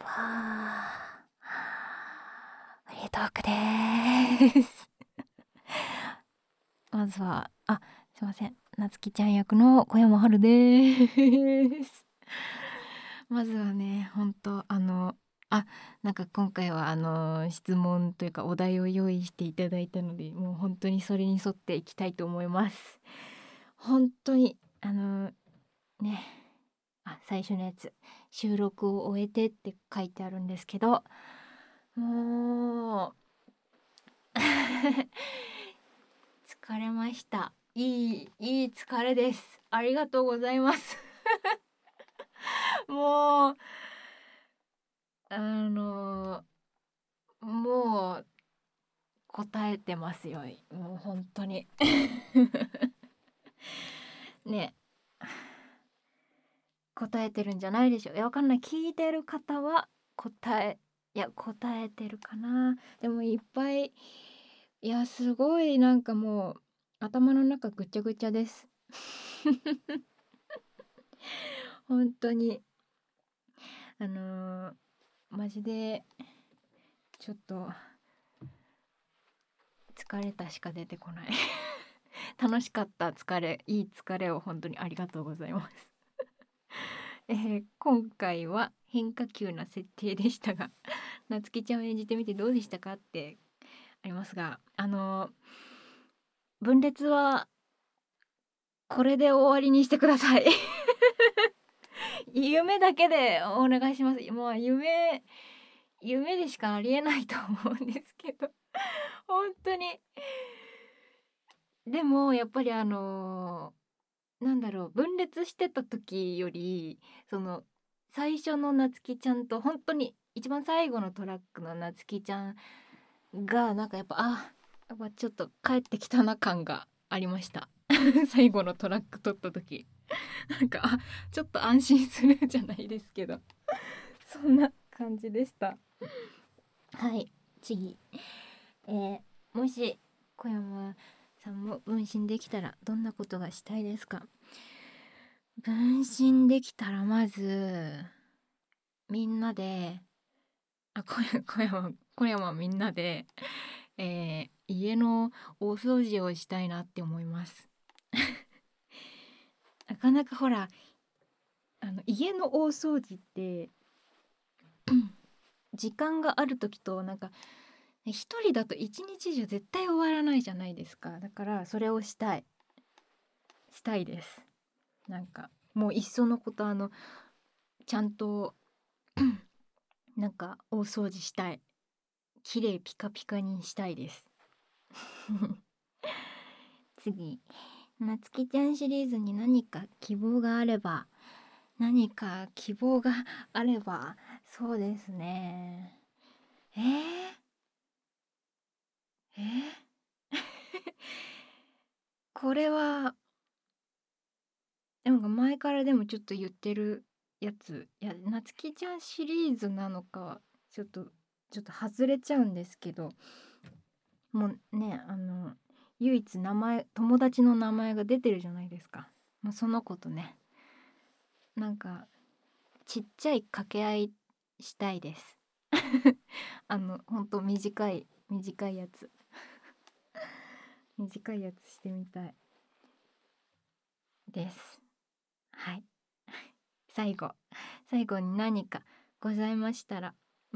わあ、フリートークですまずはすいません、なつきちゃん役の小山春ですまずはね、本当なんか今回は質問というかお題を用意していただいたので、もう本当にそれに沿っていきたいと思います。本当にね、最初のやつ、収録を終えてって書いてあるんですけど、もう疲れました。いい疲れです。ありがとうございますもうもう答えてますよ、もう本当にね、答えてるんじゃないでしょう。わかんない、聞いてる方は答えてるかな。でもいっぱい、いやすごい、なんかもう頭の中ぐちゃぐちゃです本当にマジでちょっと疲れたしか出てこない楽しかった疲れ、いい疲れを本当にありがとうございます今回は変化球な設定でしたがなつきちゃんを演じてみてどうでしたかってありますが、分裂はこれで終わりにしてください夢だけでお願いします。もう夢でしかありえないと思うんですけど本当に。でもやっぱりなんだろう、分裂してた時よりその最初のなつきちゃんと本当に一番最後のトラックのなつきちゃんがなんかやっぱちょっと帰ってきたな感がありました最後のトラック取った時なんかちょっと安心するじゃないですけどそんな感じでした。はい、次、もし小山さんも分身できたらどんなことがしたいですか？分身できたらまずみんなで小山みんなで、家の大掃除をしたいなって思いますなかなかほら家の大掃除って時間がある時となんか一人だと一日じゃ絶対終わらないじゃないですか。だからそれをしたいです。なんかもういっそのことちゃんとなんか大掃除したい、綺麗ピカピカにしたいです次、なつきちゃんシリーズに何か希望があれば、そうですね。えー、えー、これはなんか前からでもちょっと言ってるやつ、いやなつきちゃんシリーズなのかちょっと外れちゃうんですけど、もうね唯一友達の名前が出てるじゃないですか。もうその子とね、なんかちっちゃい掛け合いしたいですほんと短いやつ短いやつしてみたいです。はい最後に何かございましたら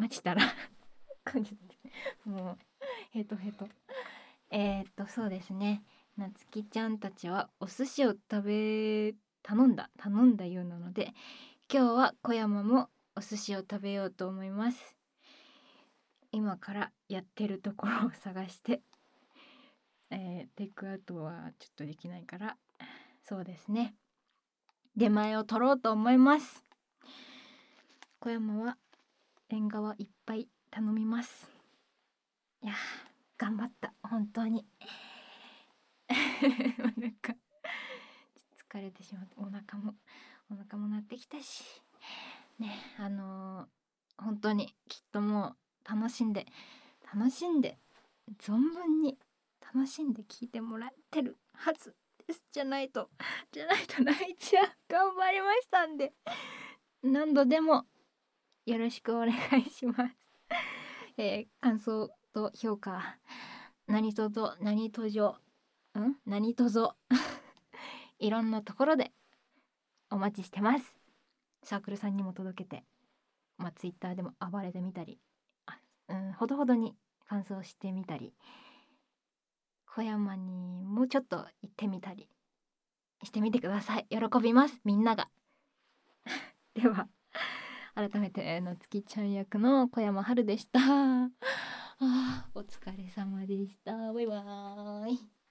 もうヘトヘト。そうですね、なつきちゃんたちはお寿司を頼んだようなので、今日は小山もお寿司を食べようと思います。今からやってるところを探して、テイクアウトはちょっとできないから、そうですね、出前を取ろうと思います。小山はレンガはいっぱい頼みます。いや頑張った本当になんか疲れてしまって、お腹も鳴ってきたしね。本当にきっともう楽しんで存分に楽しんで聞いてもらってるはずです。じゃないと泣いちゃう。頑張りましたんで、何度でもよろしくお願いします。感想と評価、何とぞ何とぞ何とぞいろんなところでお待ちしてます。サークルさんにも届けて、ツイッターでも暴れてみたり、ほどほどに感想してみたり、小山にもうちょっと行ってみたりしてみてください。喜びます、みんなが。では改めてなつきちゃん役の小山春でした。お疲れ様でした。バイバーイ。